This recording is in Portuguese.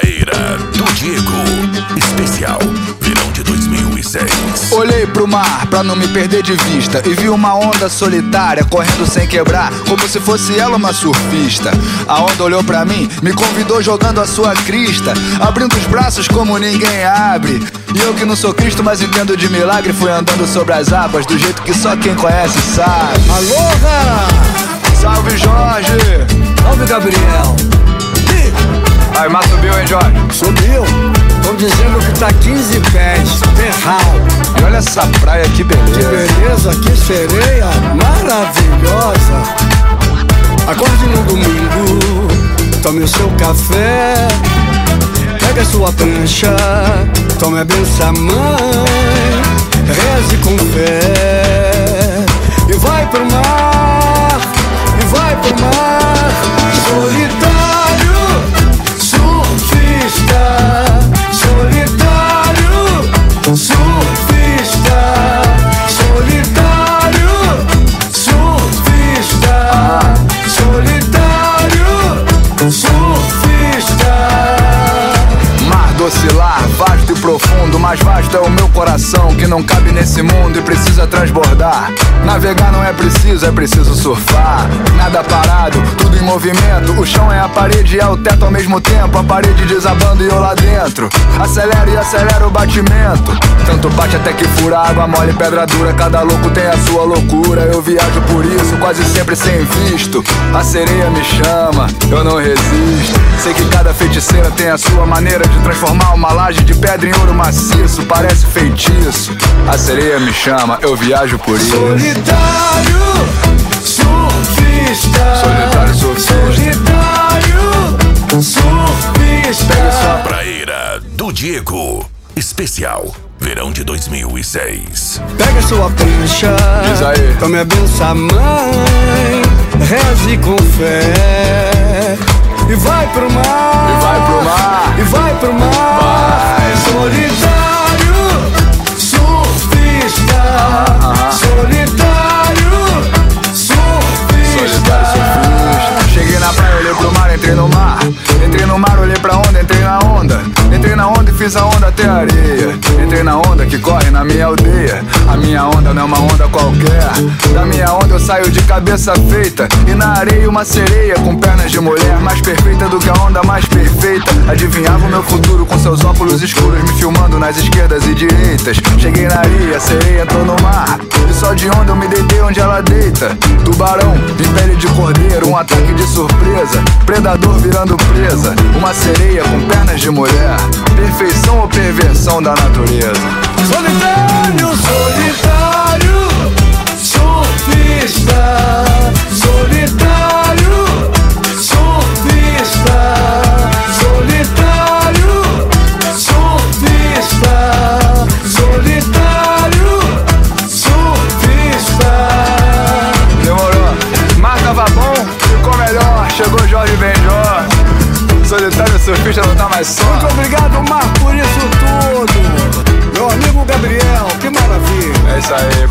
Praeira do Diego, especial verão de 2006. Olhei pro mar pra não me perder de vista e vi uma onda solitária correndo sem quebrar, como se fosse ela uma surfista. A onda olhou pra mim, me convidou jogando a sua crista, abrindo os braços como ninguém abre. E eu que não sou Cristo, mas entendo de milagre, fui andando sobre as águas do jeito que só quem conhece sabe. Aloha! Salve Jorge! Salve Gabriel! Aí, mas subiu, hein, Jorge? Subiu! Estão dizendo que tá 15 pés, terral. E olha essa praia, que beleza! Que beleza, que sereia maravilhosa. Acorde no domingo, tome o seu café, pegue a sua prancha, tome a benção, mãe, reze com fé e vai pro mar, e vai pro mar. Solitário, surfista, solitário, surfista, solitário, surfista, solitário, surfista. Mar do oscilar, vasto e profundo, mais vasto é o meu coração, que não cabe nesse mundo e precisa transbordar. Navegar não é preciso surfar. Nada parado, tudo em movimento. O chão é a parede e é o teto ao mesmo tempo. A parede desabando e eu lá dentro. Acelera e acelera o batimento. Tanto bate até que fura, água mole, pedra dura. Cada louco tem a sua loucura. Eu viajo por isso, quase sempre sem visto. A sereia me chama, eu não resisto. Sei que cada feiticeira tem a sua maneira de transformar uma laje de pedra em ouro maciço. Parece feitiço. A sereia me chama, eu viajo por isso. Solitário, surfista. Solitário, surfista. Solitário, surfista. Pega sua Praeira do Diego, especial verão de 2006. Pega sua prancha, diz aí. tome a benção, mãe, reze com fé e vai pro mar, E vai pro mar, e vai pro mar. Vai. Solitário, surfista, solitário, surfista. solitário, surfista. Cheguei na praia, olhei pro mar, entrei no mar. Entrei no mar, olhei pra onda, entrei na onda. Entrei na onda e fiz a onda até a areia. Entrei na onda que corre na minha aldeia. A minha onda não é uma onda qualquer. Da minha onda eu saio de cabeça feita. E na areia uma sereia com pernas de mulher, mais perfeita do que a onda mais perfeita. Adivinhava o meu futuro com seus óculos escuros, me filmando nas esquerdas e direitas. Cheguei na areia, a sereia entrou no mar. E só de onda eu me deitei onde ela deita. Tubarão em pele de cordeiro, um ataque de surpresa. Predador virando presa. Uma sereia com pernas de mulher. Perfeição ou perversão da natureza? Solitário, solitário, surfista. Solitário, surfista. Solitário, surfista. Solitário, surfista. Demorou. Mar tava bom, ficou melhor. Chegou Jorge Benjó. Solitário surfista não tá mais só. Muito obrigado, Mar, por isso tudo. Meu amigo Gabriel, que maravilha. É isso aí.